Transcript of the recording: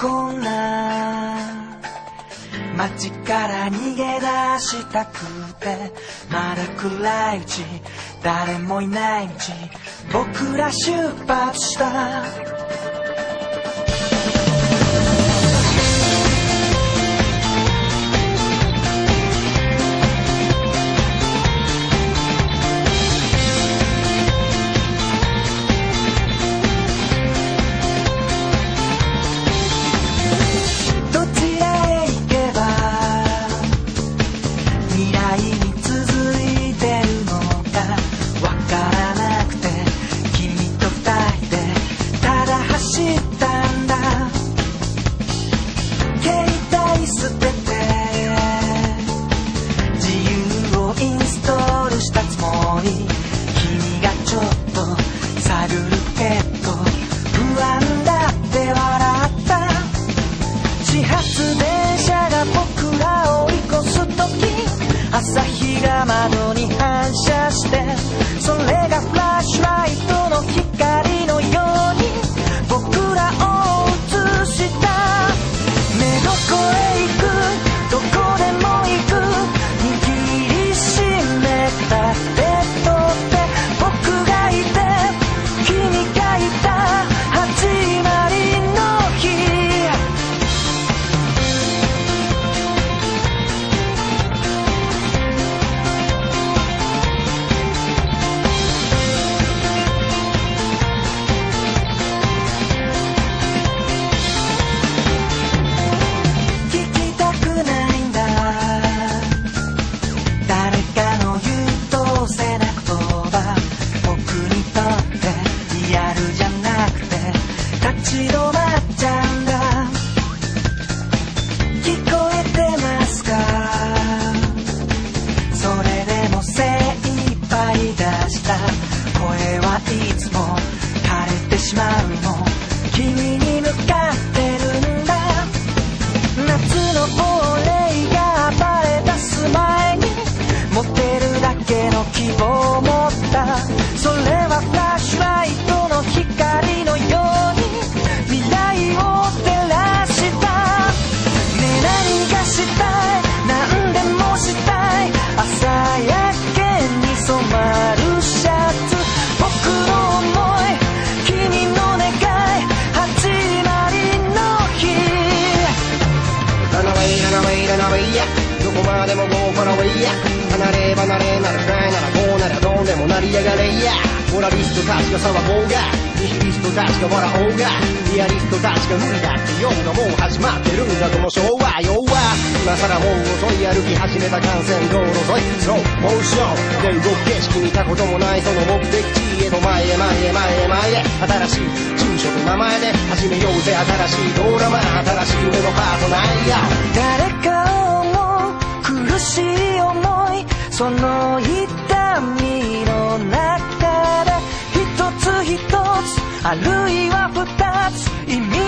こんな街から逃げ出したくて、まだ暗いうち誰もいないうち僕ら出発した。朝日が窓に反射して、それがフラッシュライトの光のように僕らを映した。ねえどこへ行く、どこでも行く、握りしめた手と手、僕がいて君がいた始まりの日。声はいつも枯れてしまうの、君に向かってるんだ。夏の俺が暴れ出す前に持てるだけの希望を持った。それはフラッシュライトの光のように未来を照らした。ねえ何がしたい、何でもしたい、朝焼けに染まるシャツ、僕の想い、君の願い、始まりの日。 ラナウェイラナウェイラナウェイや、どこまでも Go far away や、離れ離れならくらいならこうならどうでもなりやがれや。モラリストたちが騒ごうが、ニヒリストたちが笑おうが、リアリストたちが無理だって言うのがもう始まってるんだこの昭和。要は今さらもう遅い歩き始めた幹線道路沿い、スローモーションで動く景色見たこともないその目的地へと前へ前へ前へ前へ、新しい住所と名前で始めようぜ新しいドラマ、新しい夢のパートナーや。 誰かを思う苦しい思い、その痛みの中で一つ一つあるいは二つ意味